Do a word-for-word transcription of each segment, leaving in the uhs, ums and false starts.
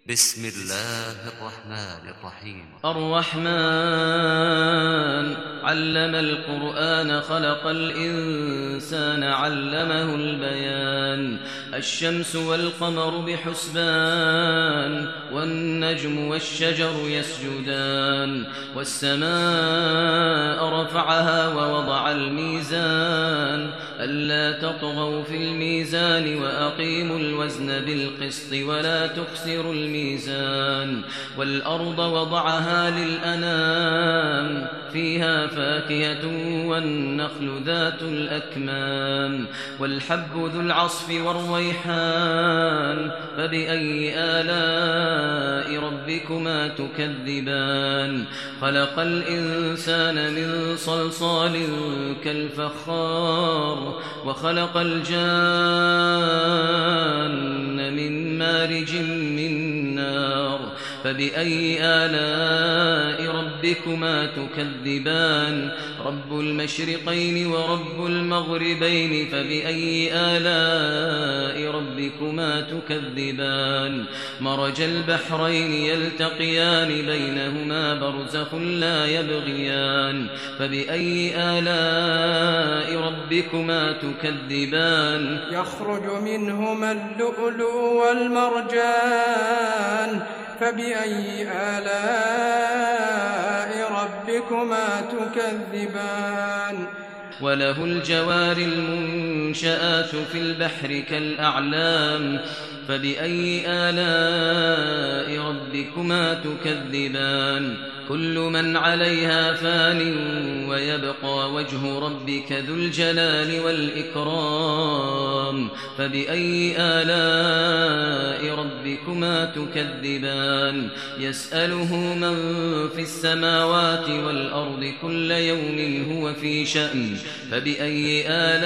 بسم الله الرحمن الرحيم الرحمن علم القرآن خلق الإنسان علمه البيان الشمس والقمر بحسبان والنجم والشجر يسجدان والسماء رفعها ووضع الميزان ألا تطغوا في الميزان وأقيموا الوزن بالقسط ولا تخسروا الميزان والأرض وضعها للأنام فيها فاكهة والنخل ذات الأكمام والحب ذو العصف والريحان فبأي آلاء ربكما تكذبان خلق الإنسان من صلصال كالفخار وخلق الجان من مارج من نار فبأي آلاء ربكما تكذبان رب المشرقين ورب المغربين فبأي آلاء ربكما تكذبان مرج البحرين يلتقيان بينهما برزخ لا يبغيان فبأي آلاء ربكما تكذبان يخرج منهما اللؤلؤ والمرجان فبأي آلاء ربكما تكذبان وله الجوار المنشآت في البحر كالأعلام فبأي آلاء ربكما تكذبان كل من عليها فان ويبقى وجه ربك ذو الجلال والإكرام فبأي آلاء ربكما تكذبان يسأله من في السماوات والأرض كل يوم هو في شأن فبأي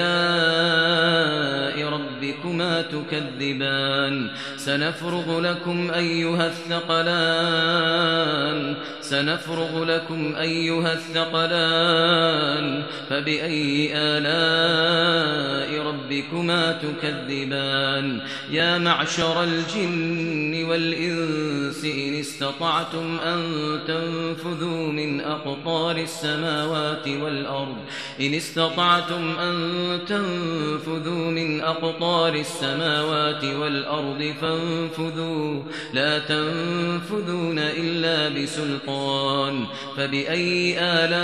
آلاء ربكما تكذبان سنفرغ لكم أيها الثقلان سنفرغ لكم أيها الثقلان فبأي آلاء ربكما تكذبان يا معشر الجن والإنس إن استطعتم أن تنفذوا من أقطار السماوات والأرض إن استطعتم أن تنفذوا من أقطار السماوات والأرض فانفذوا لا تنفذون إلا بسلطان فبأي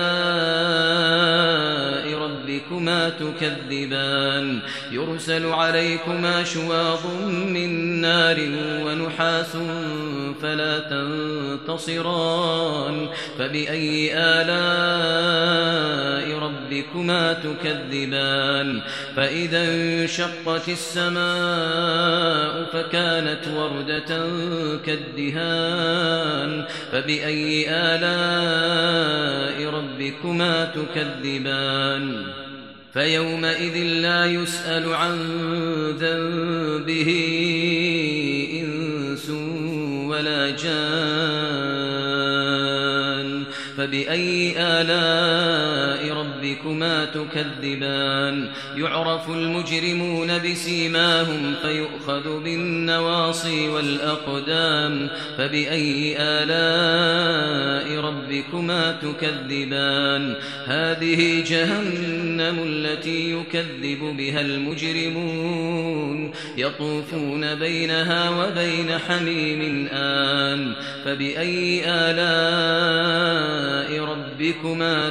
آلاء ربكما تكذبان يرسل عليكما شواظ من نار ونحاس فلا تنتصران فبأي آلاء ربكما تكذبان فإذا انشقت السماء فكانت وردة كالدهان فبأي آلاء ربكما تكذبان فيومئذ لا يسأل عن ذنبه إنس ولا جان فبأي آلاء ربكما تكذبان يعرف المجرمون بسيماهم فيؤخذ بالنواصي والأقدام فبأي آلاء ربكما تكذبان هذه جهنم التي يكذب بها المجرمون يطوفون بينها وبين حميم آن فبأي آلاء ربكما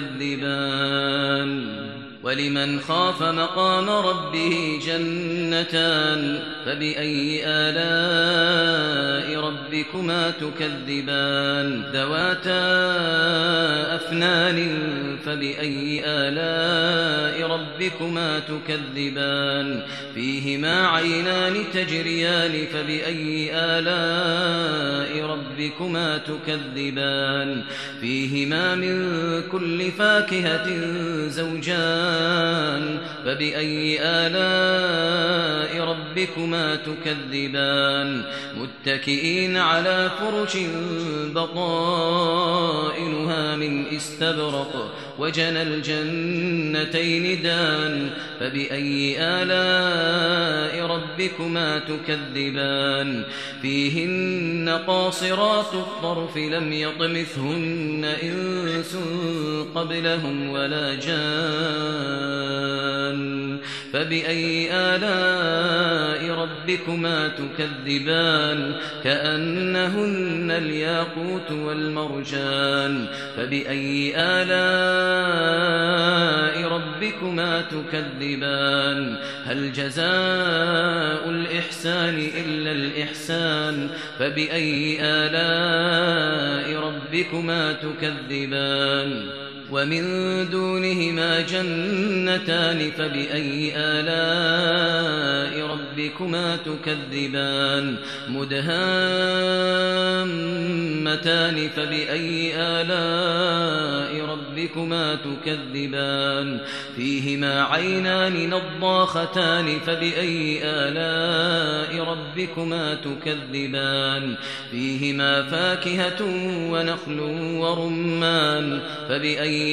تكذبان ولمن خاف مقام ربه جنتان فبأي آلاء ربكما تكذبان ذواتا أفنان فبأي آلاء ربكما تكذبان فيهما عينان تجريان فبأي آلاء ربكما تكذبان فيهما من كل فاكهة زوجان فبأي آلاء ربكما تكذبان متكئين على فرش بطائنها من استبرق وجنى الجنتين دان فبأي آلاء ربكما تكذبان فيهن قاصرات الطرف لم يطمثهن إنس قبلهم ولا جان فبأي آلاء ربكما تكذبان كأنهن الياقوت والمرجان فبأي آلاء ربكما تكذبان هل جزاء الإحسان إلا الإحسان فبأي آلاء ربكما تكذبان ومن دونهما جنتان فبأي آلاء ربكما تكذبان مدهامتان فبأي آلاء ربكما تكذبان فيهما عينان نضاختان فبأي آلاء ربكما تكذبان فيهما فاكهة ونخل ورمان فبأي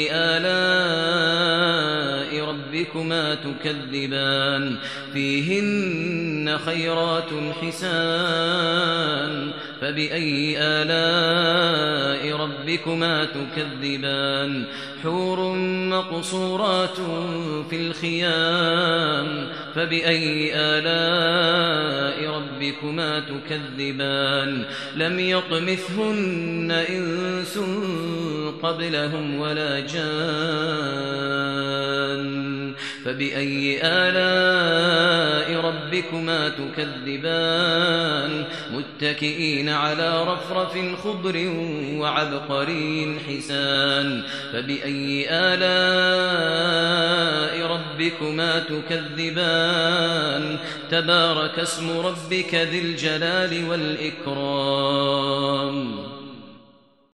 آلاء ربكما تكذبان فيهن خيرات حسان فبأي آلاء ربكما تكذبان حور مقصورات في الخيام فبأي آلاء ربكما تكذبان لم يطمثهن إنس قبلهم ولا جان فبأي آلاء ربكما تكذبان متكئين على رفرف خضر وعبقري حسان فبأي آلاء ربكما تكذبان تبارك اسم ربك ذي الجلال والإكرام